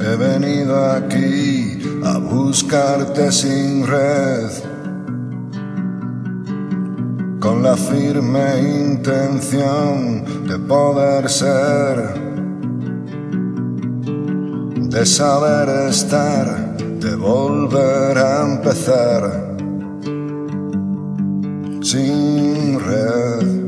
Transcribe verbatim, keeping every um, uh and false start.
He venido aquí a buscarte sin red, con la firme intención de poder ser, de saber estar, de volver a empezar sin red.